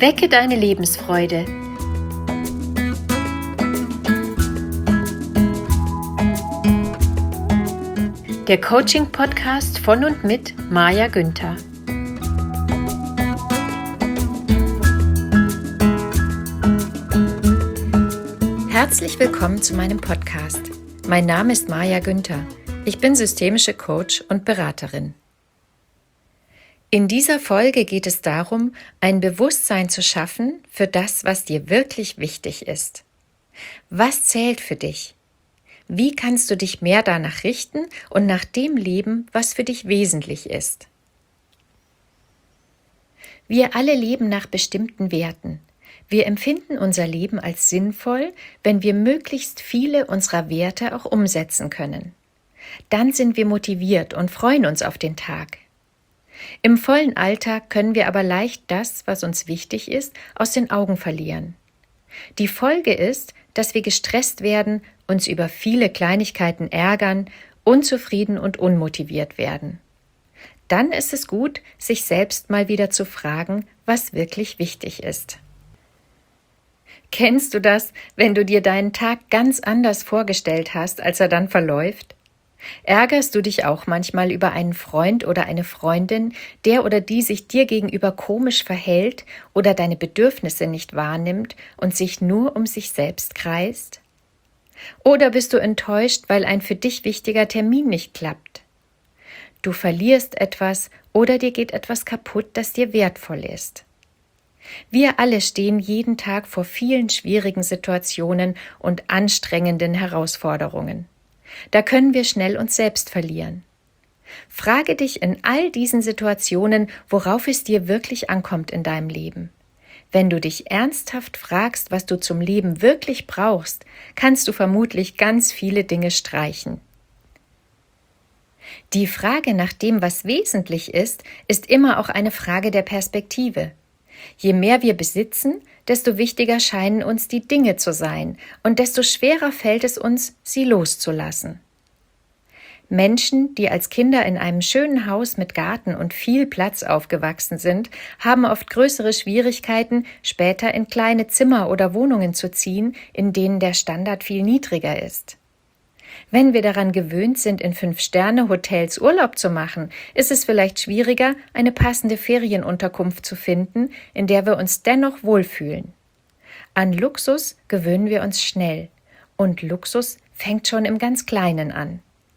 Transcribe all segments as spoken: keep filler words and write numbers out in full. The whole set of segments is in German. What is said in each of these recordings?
Wecke deine Lebensfreude. Der Coaching-Podcast von und mit Maja Günther. Herzlich willkommen zu meinem Podcast. Mein Name ist Maja Günther. Ich bin systemische Coach und Beraterin. In dieser Folge geht es darum, ein Bewusstsein zu schaffen für das, was dir wirklich wichtig ist. Was zählt für dich? Wie kannst du dich mehr danach richten und nach dem leben, was für dich wesentlich ist? Wir alle leben nach bestimmten Werten. Wir empfinden unser Leben als sinnvoll, wenn wir möglichst viele unserer Werte auch umsetzen können. Dann sind wir motiviert und freuen uns auf den Tag. Im vollen Alltag können wir aber leicht das, was uns wichtig ist, aus den Augen verlieren. Die Folge ist, dass wir gestresst werden, uns über viele Kleinigkeiten ärgern, unzufrieden und unmotiviert werden. Dann ist es gut, sich selbst mal wieder zu fragen, was wirklich wichtig ist. Kennst du das, wenn du dir deinen Tag ganz anders vorgestellt hast, als er dann verläuft? Ärgerst du dich auch manchmal über einen Freund oder eine Freundin, der oder die sich dir gegenüber komisch verhält oder deine Bedürfnisse nicht wahrnimmt und sich nur um sich selbst kreist? Oder bist du enttäuscht, weil ein für dich wichtiger Termin nicht klappt? Du verlierst etwas oder dir geht etwas kaputt, das dir wertvoll ist. Wir alle stehen jeden Tag vor vielen schwierigen Situationen und anstrengenden Herausforderungen. Da können wir schnell uns selbst verlieren. Frage dich in all diesen Situationen, worauf es dir wirklich ankommt in deinem Leben. Wenn du dich ernsthaft fragst, was du zum Leben wirklich brauchst, kannst du vermutlich ganz viele Dinge streichen. Die Frage nach dem, was wesentlich ist, ist immer auch eine Frage der Perspektive. Je mehr wir besitzen, desto wichtiger scheinen uns die Dinge zu sein und desto schwerer fällt es uns, sie loszulassen. Menschen, die als Kinder in einem schönen Haus mit Garten und viel Platz aufgewachsen sind, haben oft größere Schwierigkeiten, später in kleine Zimmer oder Wohnungen zu ziehen, in denen der Standard viel niedriger ist. Wenn wir daran gewöhnt sind, in Fünf-Sterne-Hotels Urlaub zu machen, ist es vielleicht schwieriger, eine passende Ferienunterkunft zu finden, in der wir uns dennoch wohlfühlen. An Luxus gewöhnen wir uns schnell. Und Luxus fängt schon im ganz Kleinen an.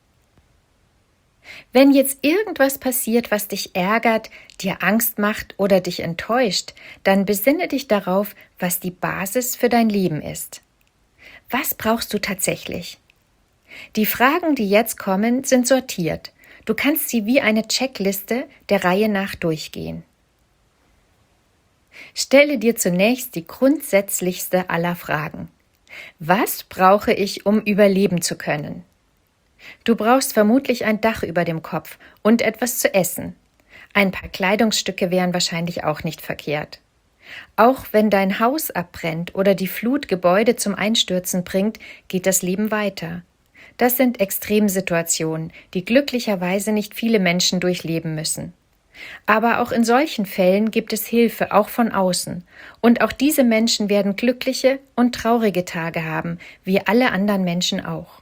Wenn jetzt irgendwas passiert, was dich ärgert, dir Angst macht oder dich enttäuscht, dann besinne dich darauf, was die Basis für dein Leben ist. Was brauchst du tatsächlich? Die Fragen, die jetzt kommen, sind sortiert. Du kannst sie wie eine Checkliste der Reihe nach durchgehen. Stelle dir zunächst die grundsätzlichste aller Fragen. Was brauche ich, um überleben zu können? Du brauchst vermutlich ein Dach über dem Kopf und etwas zu essen. Ein paar Kleidungsstücke wären wahrscheinlich auch nicht verkehrt. Auch wenn dein Haus abbrennt oder die Flut Gebäude zum Einstürzen bringt, geht das Leben weiter. Das sind Extremsituationen, die glücklicherweise nicht viele Menschen durchleben müssen. Aber auch in solchen Fällen gibt es Hilfe, auch von außen. Und auch diese Menschen werden glückliche und traurige Tage haben, wie alle anderen Menschen auch.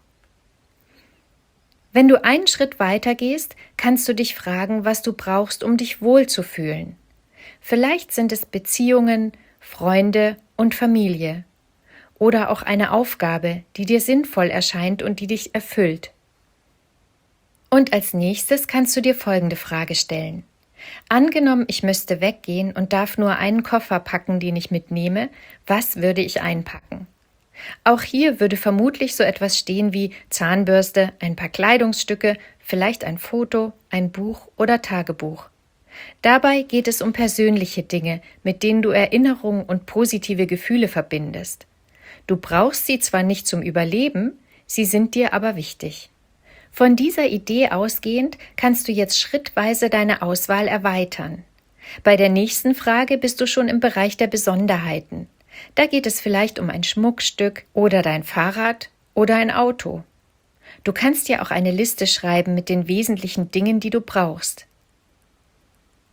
Wenn du einen Schritt weiter gehst, kannst du dich fragen, was du brauchst, um dich wohlzufühlen. Vielleicht sind es Beziehungen, Freunde und Familie. Oder auch eine Aufgabe, die dir sinnvoll erscheint und die dich erfüllt. Und als nächstes kannst du dir folgende Frage stellen. Angenommen, ich müsste weggehen und darf nur einen Koffer packen, den ich mitnehme, was würde ich einpacken? Auch hier würde vermutlich so etwas stehen wie Zahnbürste, ein paar Kleidungsstücke, vielleicht ein Foto, ein Buch oder Tagebuch. Dabei geht es um persönliche Dinge, mit denen du Erinnerungen und positive Gefühle verbindest. Du brauchst sie zwar nicht zum Überleben, sie sind dir aber wichtig. Von dieser Idee ausgehend kannst du jetzt schrittweise deine Auswahl erweitern. Bei der nächsten Frage bist du schon im Bereich der Besonderheiten. Da geht es vielleicht um ein Schmuckstück oder dein Fahrrad oder ein Auto. Du kannst dir auch eine Liste schreiben mit den wesentlichen Dingen, die du brauchst.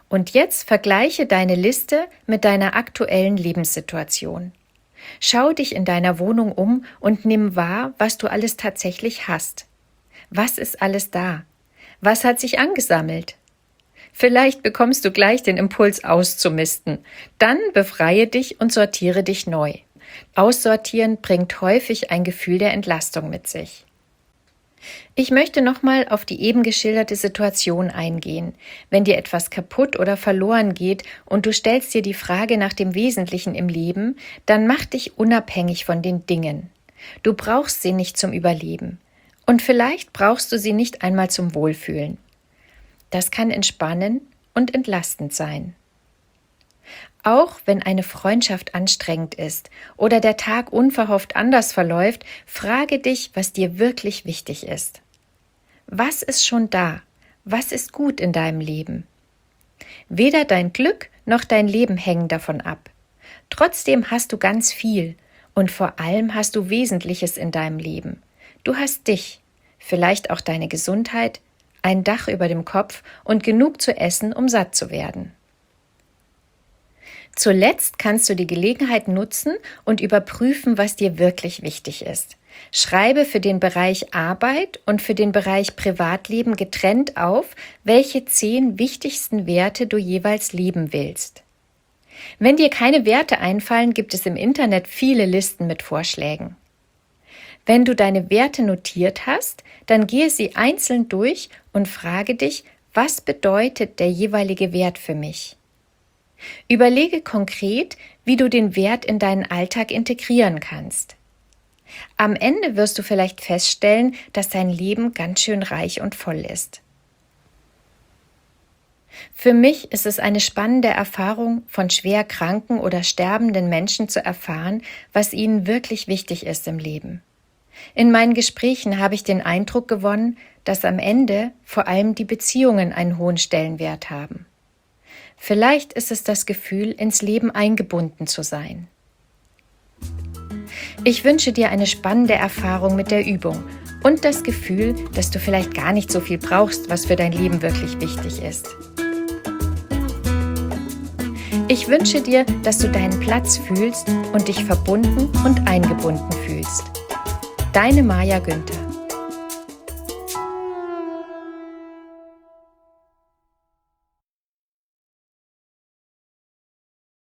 Und jetzt vergleiche deine Liste mit deiner aktuellen Lebenssituation. Schau dich in deiner Wohnung um und nimm wahr, was du alles tatsächlich hast. Was ist alles da? Was hat sich angesammelt? Vielleicht bekommst du gleich den Impuls auszumisten. Dann befreie dich und sortiere dich neu. Aussortieren bringt häufig ein Gefühl der Entlastung mit sich. Ich möchte nochmal auf die eben geschilderte Situation eingehen. Wenn dir etwas kaputt oder verloren geht und du stellst dir die Frage nach dem Wesentlichen im Leben, dann mach dich unabhängig von den Dingen. Du brauchst sie nicht zum Überleben. Und vielleicht brauchst du sie nicht einmal zum Wohlfühlen. Das kann entspannen und entlastend sein. Auch wenn eine Freundschaft anstrengend ist oder der Tag unverhofft anders verläuft, frage dich, was dir wirklich wichtig ist. Was ist schon da? Was ist gut in deinem Leben? Weder dein Glück noch dein Leben hängen davon ab. Trotzdem hast du ganz viel und vor allem hast du Wesentliches in deinem Leben. Du hast dich, vielleicht auch deine Gesundheit, ein Dach über dem Kopf und genug zu essen, um satt zu werden. Zuletzt kannst du die Gelegenheit nutzen und überprüfen, was dir wirklich wichtig ist. Schreibe für den Bereich Arbeit und für den Bereich Privatleben getrennt auf, welche zehn wichtigsten Werte du jeweils leben willst. Wenn dir keine Werte einfallen, gibt es im Internet viele Listen mit Vorschlägen. Wenn du deine Werte notiert hast, dann gehe sie einzeln durch und frage dich, was bedeutet der jeweilige Wert für mich? Überlege konkret, wie du den Wert in deinen Alltag integrieren kannst. Am Ende wirst du vielleicht feststellen, dass dein Leben ganz schön reich und voll ist. Für mich ist es eine spannende Erfahrung, von schwer kranken oder sterbenden Menschen zu erfahren, was ihnen wirklich wichtig ist im Leben. In meinen Gesprächen habe ich den Eindruck gewonnen, dass am Ende vor allem die Beziehungen einen hohen Stellenwert haben. Vielleicht ist es das Gefühl, ins Leben eingebunden zu sein. Ich wünsche dir eine spannende Erfahrung mit der Übung und das Gefühl, dass du vielleicht gar nicht so viel brauchst, was für dein Leben wirklich wichtig ist. Ich wünsche dir, dass du deinen Platz fühlst und dich verbunden und eingebunden fühlst. Deine Maja Günther.